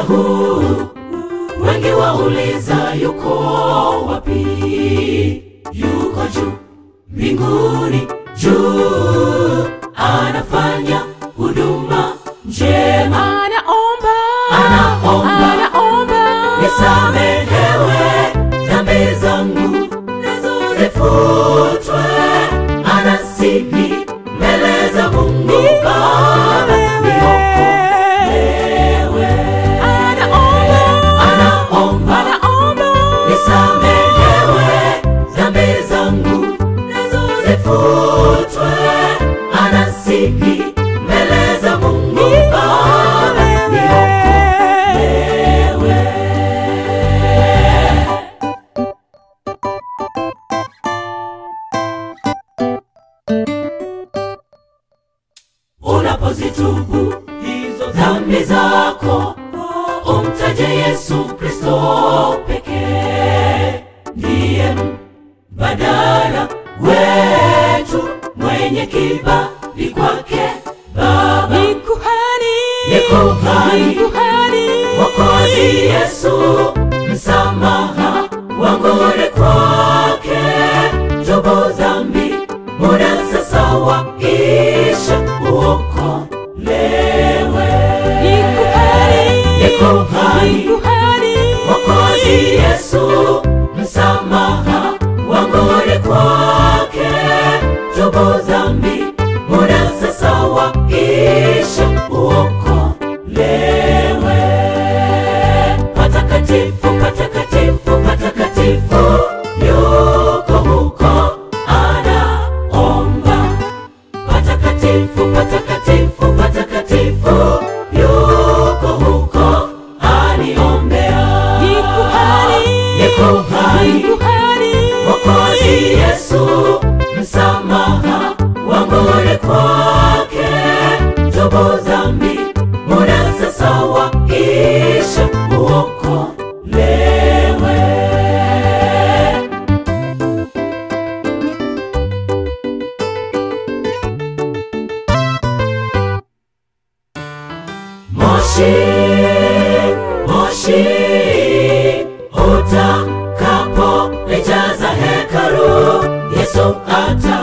huu, wengi wauliza yuko wapi? Yuko juu mbinguni, juu anafanya huduma njema. Anaomba nisamehewe dhambi zangu nazo zifutwe. Anasihi mbele za Mungu Baba niokolewe. Anaomba nisamehewe dhambi zangu nazo zifutwe. Anasihi mbele za Mungu Baba niokolewe. Unapozitubu hizo dhambi zako, umtaje Yesu Kristo pekee. Ndiye mbadala wetu, mwenye kibali kwake Baba. Ni kuhani Mwokozi Yesu, msamaha wangu ni kwake. Tubu dhambi, muda sasa waisha, uokolewe. Ni kuhani Mwokozi Yesu, msamaha wangu ni kwake. Tubu dhambi, muda sasa waisha, uokolewe. Patakatifu, patakatifu, patakatifu, yuko huko anaomba. Patakatifu, patakatifu, patakatifu, yuko huko aniombea. Ni kuhani Mwokozi Yesu, msamaha wangu ni kwake. Tubu dhambi, muda sasa waisha, uokolewe. Moshi utakapo lijaza hekalu, Yesu ata